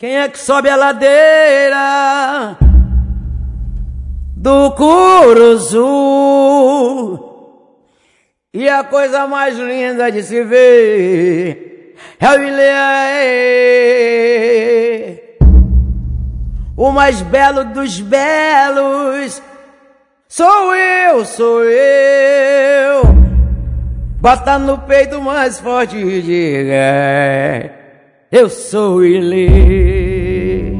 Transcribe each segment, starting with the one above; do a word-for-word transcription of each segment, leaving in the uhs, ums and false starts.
Quem é que sobe a ladeira do Curuzu? E a coisa mais linda de se ver é o Ileaê, o mais belo dos belos. Sou eu, sou eu. Bota no peito mais forte e diga: eu sou o Ilê.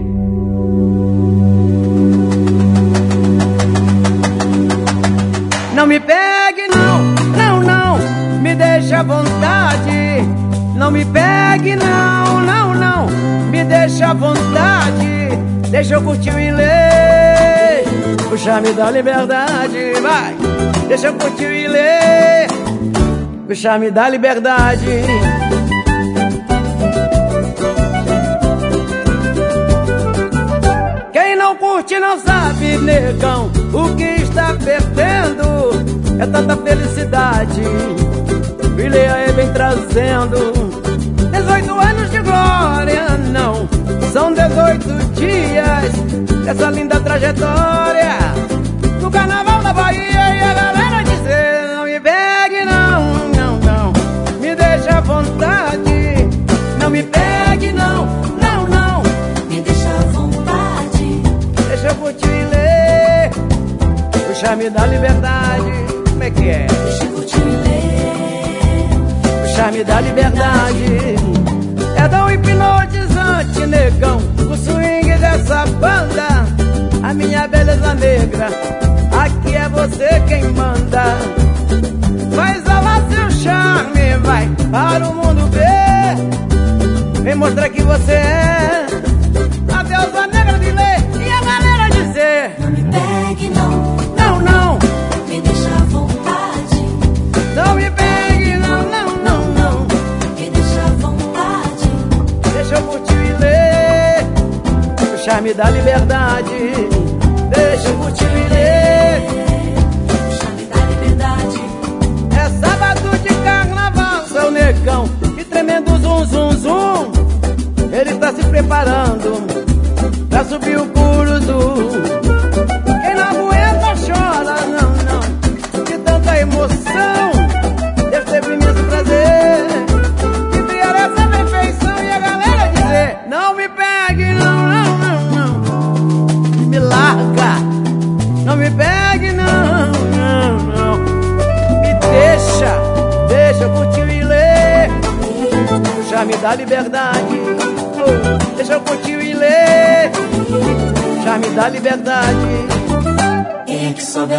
Não me pegue não, não, não, me deixa à vontade. Não me pegue não, não, não, me deixa à vontade. Deixa eu curtir o Ilê, o charme da liberdade. Vai, deixa eu curtir o Ilê, o charme da liberdade. Quem não curte não sabe, negão, o que está perdendo é tanta felicidade. O Ileaê vem trazendo dezoito anos de glória, não, são dezoito dias dessa linda trajetória no carnaval da Bahia. E a galera dizer: não me pegue não, não, não, me deixa à vontade. Não me pegue não, não, não, me deixa à vontade. deixa eu curtir e ler o charme da liberdade. Como é que é? Deixa eu curtir e ler o charme da liberdade. É tão hipnotizante, negão, o swing dessa banda. A minha beleza negra, aqui é você quem manda. Faz lá seu charme, vai para o mundo ver. Vem mostrar que você é a deusa negra de lei. E a galera dizer: não me pegue não, não, não, me deixa à vontade. não me pegue não, não, não, não, me deixa à vontade. deixa eu curtir e ler o charme da liberdade. Deixa eu curtir e ler o charme da liberdade. é sábado de carnaval, seu negão, e tremendo zum, zum, zum. Ele tá se preparando pra subir o Curuzu. Quem não aguenta chora, não, não, de tanta emoção. Deve ter imenso prazer de criar essa perfeição. E a galera dizer: não me pegue, não, não, não, não, me larga. Não me pegue, não, não, não, me deixa, deixa eu curtir e ler o charme da liberdade. Deixa eu curtir e ler o charme da liberdade. Quem é que sobe a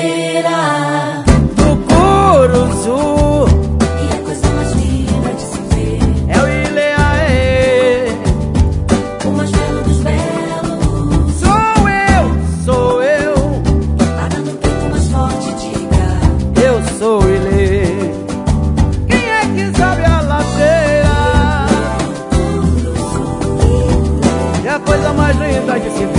ladeira Do Curuzu e a coisa mais linda de se ver é o Ileaê, o mais belo dos belos. sou eu, sou eu. Bata no peito mais forte, diga: Eu sou o Ilê. Quem é que sobe a ladeira? É a coisa mais linda de se